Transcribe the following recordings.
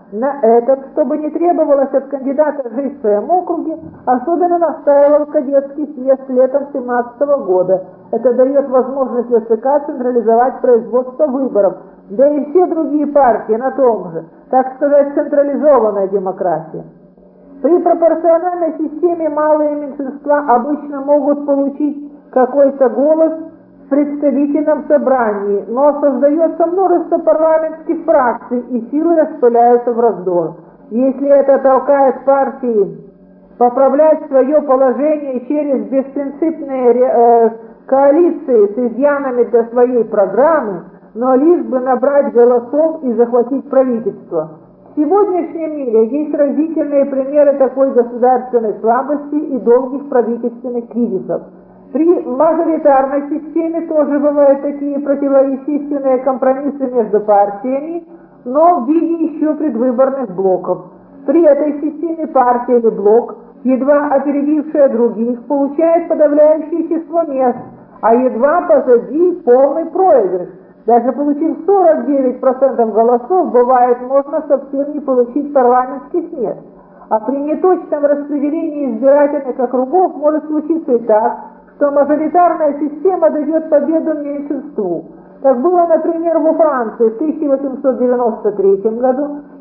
На этот, чтобы не требовалось от кандидата жить в своем округе, особенно настаивал кадетский съезд летом 17 года. Это дает возможность ВЦК централизовать производство выборов, да и все другие партии на том же, так сказать, централизованная демократия. При пропорциональной системе малые меньшинства обычно могут получить какой-то голос в представительном собрании, но создается множество парламентских фракций, и силы распыляются в раздор. Если это толкает партии поправлять свое положение через беспринципные коалиции с изъянами для своей программы, но лишь бы набрать голосов и захватить правительство. В сегодняшнем мире есть разительные примеры такой государственной слабости и долгих правительственных кризисов. При мажоритарной системе тоже бывают такие противоестественные компромиссы между партиями, но в виде еще предвыборных блоков. При этой системе партия или блок, едва опередившая других, получает подавляющее число мест, а едва позади полный проигрыш. Даже получив 49% голосов, бывает, можно совсем не получить парламентских мест. А при неточном распределении избирательных округов может случиться и так, что мажоритарная система дает победу меньшинству. Так было, например, во Франции в 1893 году,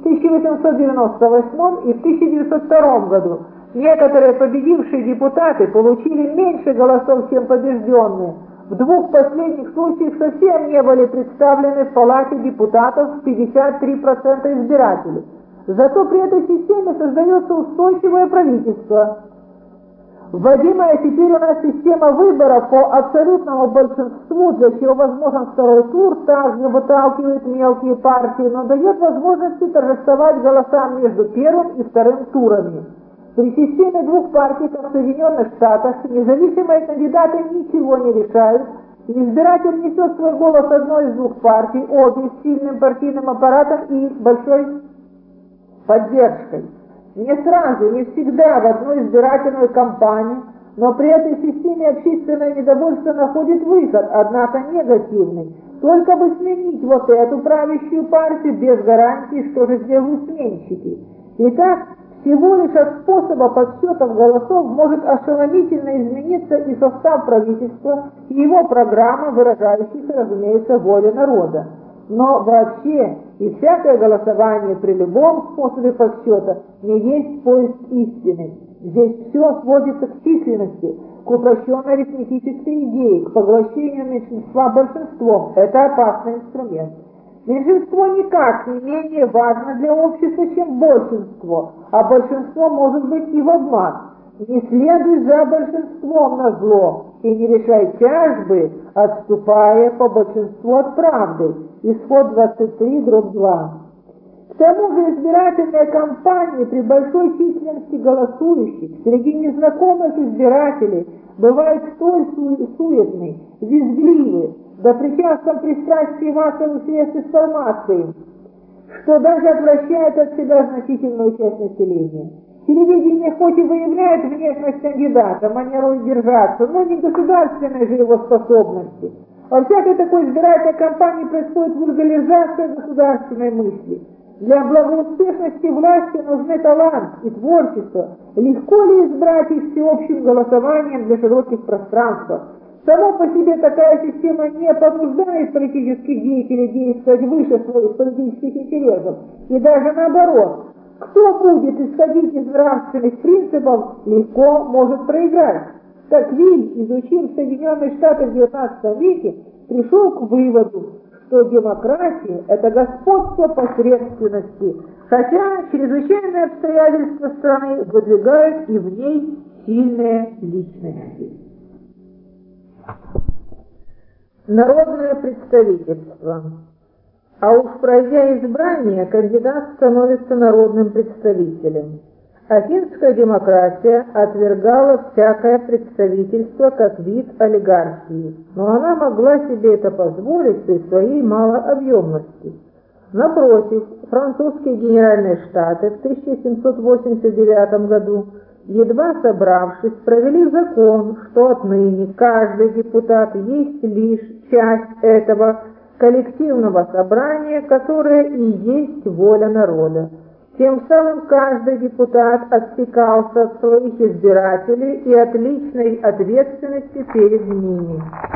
1898 и в 1902 году. Некоторые победившие депутаты получили меньше голосов, чем побежденные. В двух последних случаях совсем не были представлены в Палате депутатов 53% избирателей. Зато при этой системе создается устойчивое правительство. Вводимая теперь у нас система выборов по абсолютному большинству, для чего возможен второй тур, также выталкивает мелкие партии, но дает возможности торжествовать голосам между первым и вторым турами. При системе двух партий, как в Соединенных Штатах, независимые кандидаты ничего не решают, и избиратель несет свой голос одной из двух партий, обе с сильным партийным аппаратом и большой поддержкой. Не сразу, не всегда в одну избирательную кампанию, но при этой системе общественное недовольство находит выход, однако негативный. Только бы сменить вот эту правящую партию без гарантии, что же сделают сменщики. Итак, всего лишь от способа подсчетов голосов может ошеломительно измениться и состав правительства, и его программа, выражающаяся, разумеется, волю народа. Но вообще и всякое голосование при любом способе подсчета не есть поиск истины. Здесь все сводится к численности, к упрощенной арифметической идее, к поглощению меньшинства большинством. Это опасный инструмент. Меньшинство никак не менее важно для общества, чем большинство, а большинство может быть и в обман. Не следуй за большинством на зло и не решай тяжбы, отступая по большинству от правды. Исход 23/2. К тому же избирательные кампании при большой численности голосующих среди незнакомых избирателей бывают столь суетны, визгливы, да при частом пристрастии массовых средств информации, что даже отвращает от себя значительную часть населения. Телевидение хоть и выявляет внешность кандидата, манеру держаться, но не государственные же его способности. Во всякой такой избирательной кампании происходит вульгаризация государственной мысли. Для благоуспешности власти нужны талант и творчество. Легко ли избрать их всеобщим голосованием для широких пространств? Само по себе такая система не побуждает политических деятелей действовать выше своих политических интересов. И даже наоборот. Кто будет исходить из нравственных принципов, легко может проиграть. Так Виль, изучив Соединенные Штаты в XIX веке, пришел к выводу, что демократия – это господство посредственности, хотя чрезвычайные обстоятельства страны выдвигают и в ней сильные личности. Народное представительство. А уж пройдя избрание, кандидат становится народным представителем. Афинская демократия отвергала всякое представительство как вид олигархии, но она могла себе это позволить при своей малообъемности. Напротив, французские генеральные штаты в 1789 году, едва собравшись, провели закон, что отныне каждый депутат есть лишь часть этого коллективного собрания, которое и есть воля народа. Тем самым каждый депутат отсекался от своих избирателей и от личной ответственности перед ними.